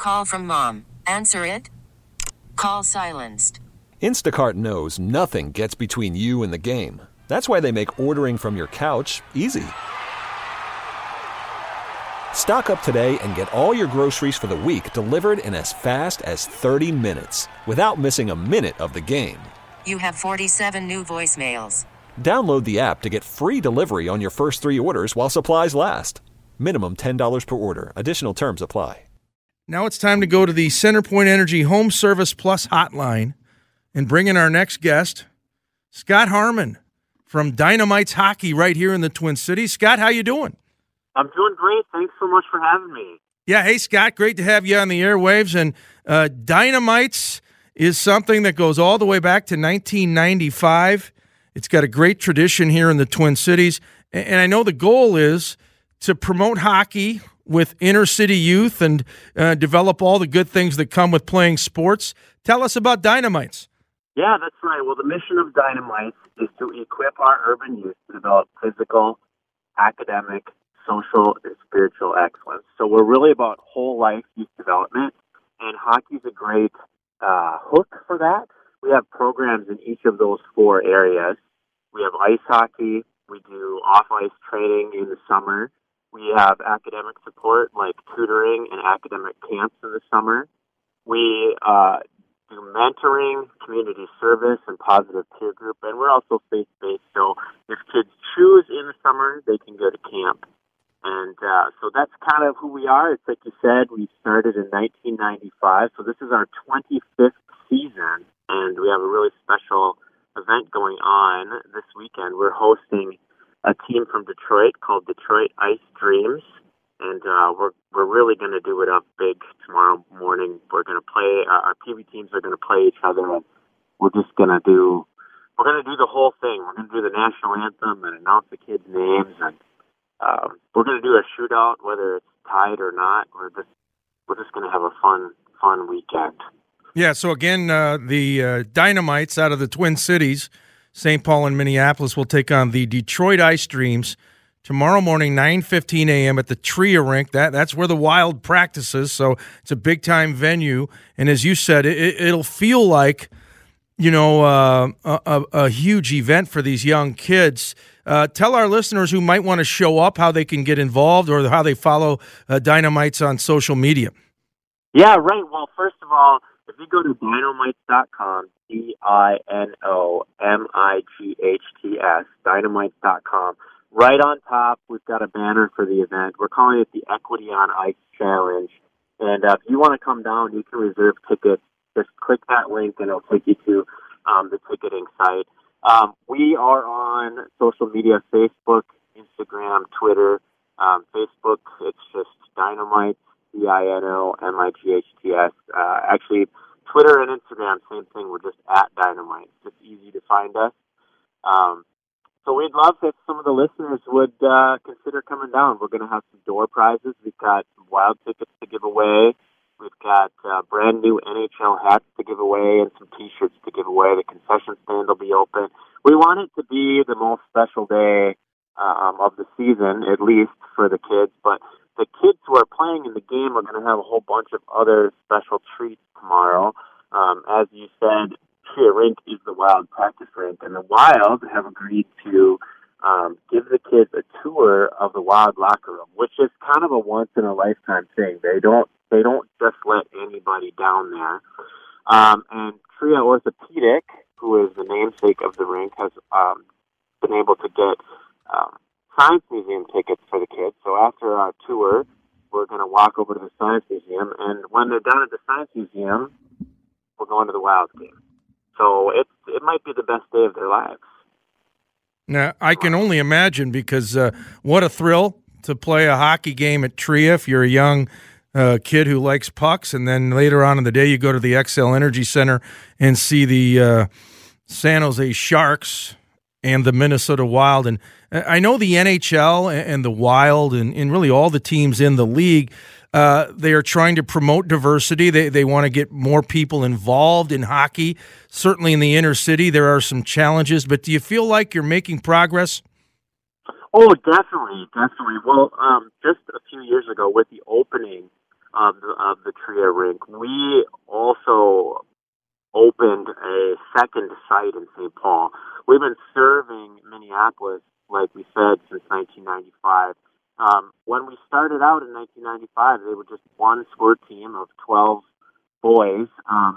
call from mom. Answer it. Call silenced. Instacart knows nothing gets between you and the game. That's why they make ordering from your couch easy. Stock up today and get all your groceries for the week delivered in as fast as 30 minutes without missing a minute of the game. You have 47 new voicemails. Download the app to get free delivery on your first 3 orders while supplies last. Minimum $10 per order. Additional terms apply. Now it's time to go to the CenterPoint Energy Home Service Plus hotline and bring in our next guest, Scott Harmon from Dynamites Hockey right here in the Twin Cities. Scott, how you doing? I'm doing great. Thanks so much for having me. Yeah, hey, Scott, great to have you on the airwaves. And Dynamites is something that goes all the way back to 1995. It's got a great tradition here in the Twin Cities. And I know the goal is to promote hockey with inner city youth and develop all the good things that come with playing sports. Tell us about Dynamites. Yeah, that's right. Well, the mission of Dynamites is to equip our urban youth to develop physical, academic, social, and spiritual excellence. So we're really about whole life youth development, and hockey's a great hook for that. We have programs in each of those 4 areas. We have ice hockey. We do off-ice training in the summer. We have academic support like tutoring and academic camps in the summer. We do mentoring, community service, and positive peer group. And we're also faith-based, so if kids choose in the summer, they can go to camp. And so that's kind of who we are. It's like you said, we started in 1995, so this is our 25th season, and we have a really special event going on this weekend. We're hosting a team from Detroit called Detroit Ice Dreams, and we're really going to do it up big tomorrow morning. We're going to play. Our PB teams are going to play each other, and we're going to do the whole thing. We're going to do the national anthem and announce the kids' names, and we're going to do a shootout, whether it's tied or not. We're just going to have a fun weekend. Yeah. So again, the Dynamites out of the Twin Cities, St. Paul and Minneapolis, will take on the Detroit Ice Dreams tomorrow morning, 9:15 a.m. at the TRIA rink. That's where the Wild practices, so it's a big-time venue. And as you said, it'll feel like, a huge event for these young kids. Tell our listeners who might want to show up how they can get involved or how they follow Dynamites on social media. Yeah, right. Well, first of all, if you go to dynamites.com, DINOMIGHTS, dynamites.com, right on top, we've got a banner for the event. We're calling it the Equity on Ice Challenge. And if you want to come down, you can reserve tickets. Just click that link, and it'll take you to the ticketing site. We are on social media, Facebook, Instagram, Twitter. Facebook, it's just Dynamites, DINOMIGHTS. Actually, Twitter and Instagram, same thing. We're just at Dynamite. It's easy to find us. So we'd love if some of the listeners would consider coming down. We're going to have some door prizes. We've got some Wild tickets to give away. We've got brand new NHL hats to give away and some T-shirts to give away. The concession stand will be open. We want it to be the most special day of the season, at least for the kids. But the kids who are playing in the game are going to have a whole bunch of other special treats tomorrow. As you said, TRIA Rink is the Wild practice rink, and the Wild have agreed to give the kids a tour of the Wild locker room, which is kind of a once-in-a-lifetime thing. They don't just let anybody down there. And TRIA Orthopedic, who is the namesake of the rink, has been able to get Science Museum tickets for the kids. So after our tour, we're going to walk over to the Science Museum, and when they're done at the Science Museum, we're going to the Wild game. So it might be the best day of their lives. Now, I can only imagine, because what a thrill to play a hockey game at TRIA if you're a young kid who likes pucks, and then later on in the day you go to the XL Energy Center and see the San Jose Sharks and the Minnesota Wild. And I know the NHL and the Wild and really all the teams in the league, they are trying to promote diversity. They want to get more people involved in hockey. Certainly in the inner city, there are some challenges, but do you feel like you're making progress? Oh, definitely. Well, just a few years ago, with the opening of the TRIA rink, we also opened a second site in St. Paul. We've been serving Minneapolis, like we said, since 1995. When we started out in 1995, they were just one sport team of 12 boys.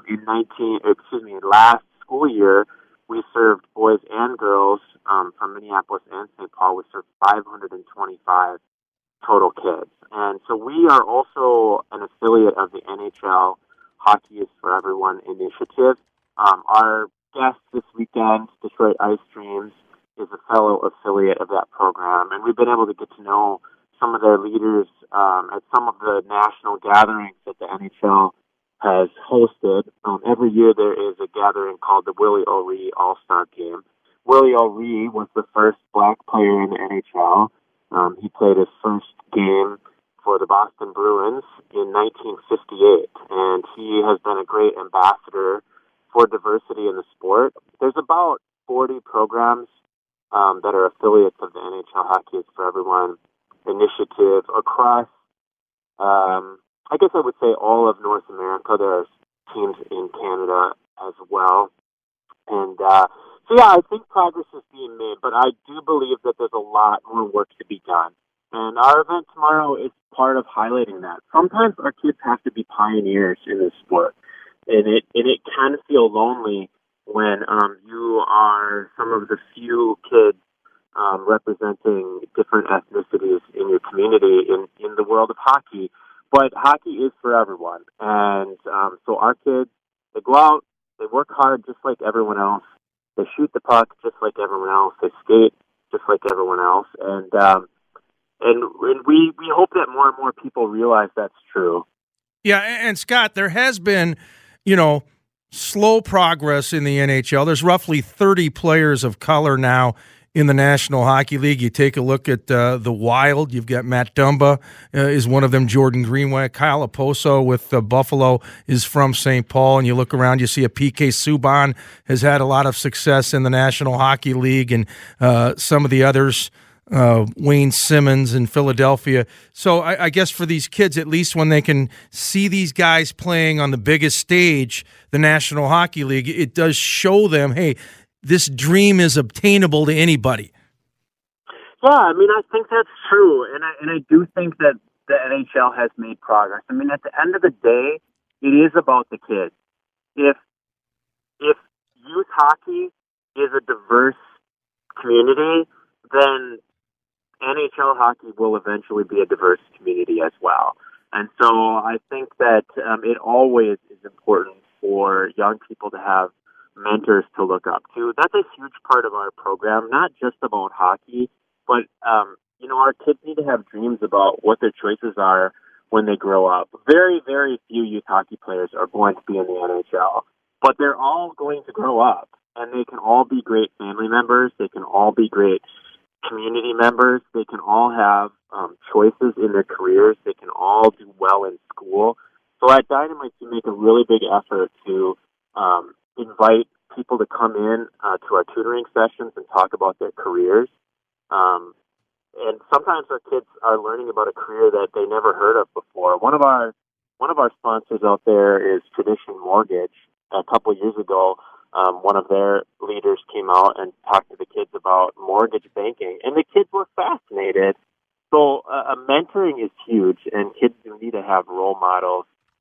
Last school year, we served boys and girls from Minneapolis and St. Paul. We served 525 total kids. And so we are also an affiliate of the NHL Hockey is for Everyone initiative. Our guest this weekend, Detroit Ice Dreams, is a fellow affiliate of that program. And we've been able to get to know some of their leaders at some of the national gatherings that the NHL has hosted. Every year there is a gathering called the Willie O'Ree All-Star Game. Willie O'Ree was the first black player in the NHL. He played his first game for the Boston Bruins in 1958, and he has been a great ambassador for diversity in the sport. There's about 40 programs that are affiliates of the NHL Hockey is for Everyone initiative across, I guess I would say all of North America. There are teams in Canada as well. And so, yeah, I think progress is being made, but I do believe that there's a lot more work to be done. And our event tomorrow is part of highlighting that. Sometimes our kids have to be pioneers in this sport, and it can feel lonely when you are some of the few kids representing different ethnicities in your community in the world of hockey. But hockey is for everyone. And so our kids, they go out, they work hard just like everyone else. They shoot the puck just like everyone else. They skate just like everyone else. And we hope that more and more people realize that's true. Yeah, and Scott, there has been, slow progress in the NHL. There's roughly 30 players of color now in the National Hockey League. You take a look at the Wild. You've got Matt Dumba is one of them. Jordan Greenway, Kyle Oposo with Buffalo is from St. Paul. And you look around, you see a PK Subban has had a lot of success in the National Hockey League, and some of the others, Wayne Simmons in Philadelphia. So I guess for these kids, at least when they can see these guys playing on the biggest stage, the National Hockey League, it does show them, hey, this dream is obtainable to anybody. Yeah, I mean, I think that's true, and I do think that the NHL has made progress. I mean, at the end of the day, it is about the kids. If youth hockey is a diverse community, then NHL hockey will eventually be a diverse community as well. And so I think that it always is important for young people to have mentors to look up to. That's a huge part of our program, not just about hockey, but, our kids need to have dreams about what their choices are when they grow up. Very, very few youth hockey players are going to be in the NHL, but they're all going to grow up, and they can all be great family members. They can all be great community members. They can all have choices in their careers. They can all do well in school. So at Dynamite, we make a really big effort to invite people to come in to our tutoring sessions and talk about their careers. And sometimes our kids are learning about a career that they never heard of before. One of our sponsors out there is Tradition Mortgage. A couple of years ago, one of their leaders came out and talked to the kids about mortgage banking, and the kids were fascinated. So mentoring is huge, and kids do need to have role models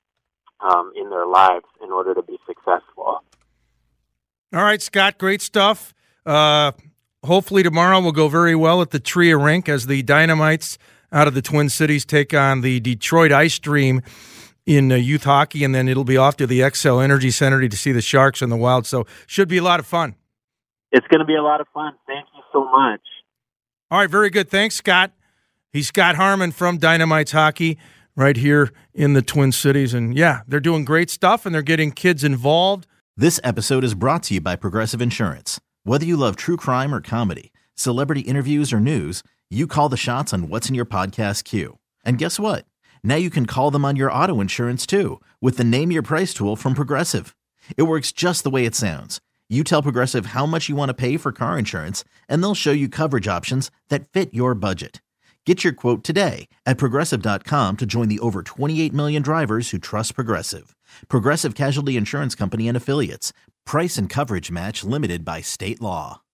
in their lives in order to be successful. All right, Scott, great stuff. Hopefully tomorrow will go very well at the TRIA rink as the Dynamites out of the Twin Cities take on the Detroit Ice Dream in youth hockey, and then it'll be off to the Xcel Energy Center to see the Sharks and the Wild. So should be a lot of fun. It's going to be a lot of fun. Thank you so much. All right, very good. Thanks, Scott. He's Scott Harmon from Dynamites Hockey right here in the Twin Cities. And, yeah, they're doing great stuff, and they're getting kids involved. This episode is brought to you by Progressive Insurance. Whether you love true crime or comedy, celebrity interviews or news, you call the shots on what's in your podcast queue. And guess what? Now you can call them on your auto insurance, too, with the Name Your Price tool from Progressive. It works just the way it sounds. You tell Progressive how much you want to pay for car insurance, and they'll show you coverage options that fit your budget. Get your quote today at Progressive.com to join the over 28 million drivers who trust Progressive. Progressive Casualty Insurance Company and Affiliates. Price and coverage match limited by state law.